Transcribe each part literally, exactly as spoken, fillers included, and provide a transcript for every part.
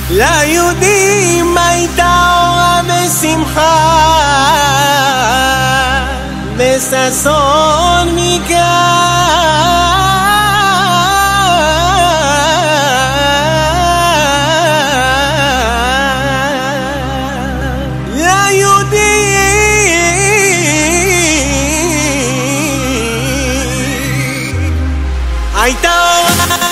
ליהודים הייתה אורה ושמחה וששון מכאן, הייתה אורה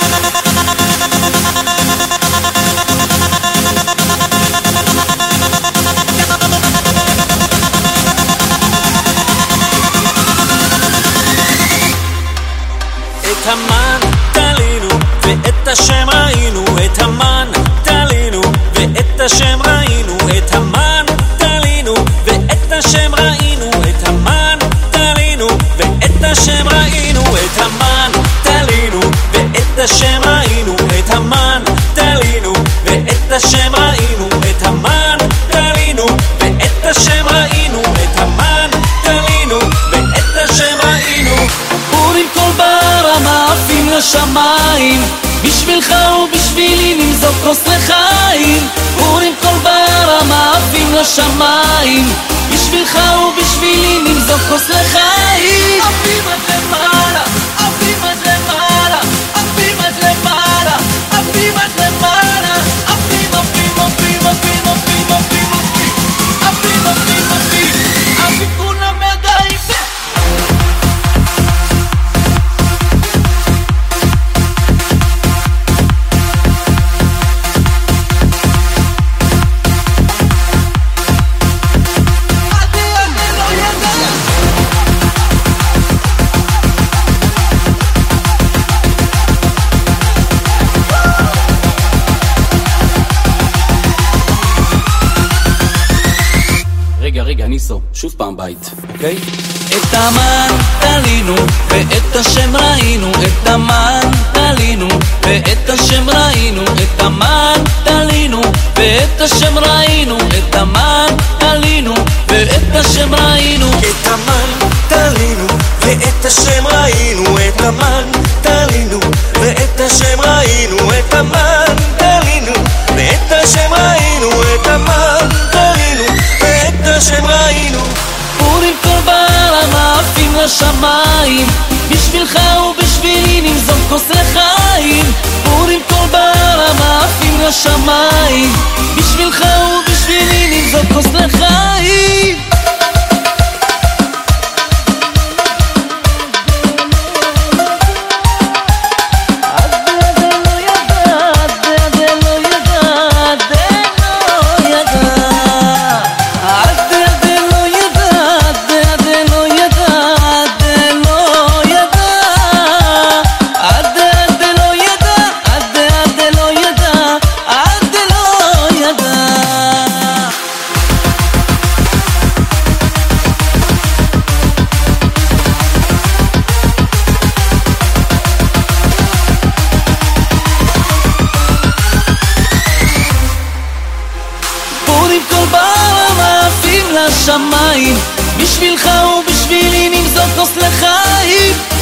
את המן תלינו ואת השם ראינו, את המן תלינו ואת השם ראינו, את המן תלינו ואת השם ראינו, את המן תלינו ואת השם ראינו, את המן תלינו ואת השם ראינו, את המן תלינו ואת השם ראינו, את המן תלינו ואת השם ראינו, את המן תלינו ואת השם ראינו. פורים כל ברמה עפים לשמיים, בשבילך ובשבילי נמזוג כוס לחיים. פורים כל ברמה עפים לשמיים, בשבילך ובשבילי נמזוג כוס לחיים. עפים עד למעלה, עפים עד למעלה, עפים עד למעלה, עפים עד למעלה, עפים עפים עפים עפים עפים עפים עפים עפים עפים עפים כולם ידיים. רגע, רגע, ניסו, שוב פעם בית, אוקיי? את המן תלינו ואת השם ראינו, את המן תלינו ואת השם ראינו, את המן תלינו ואת השם ראינו, את המן תלינו ואת השם ראינו, את המן תלינו ואת השם ראינו, את המן תלינו ואת השם ראינו, את המן תלינו ואת השם ראינו, את המן תלינו ואת השם ראינו. פורים כל ברמה עפים לשמיים, בשבילך ובשבילי נמזוג כוס לחיים. פורים כל ברמה עפים לשמיים, בשבילך ובשבילי נמזוג כוס לחיים. לשמיים, בשבילך ובשבילי נמזוג כוס לחיים.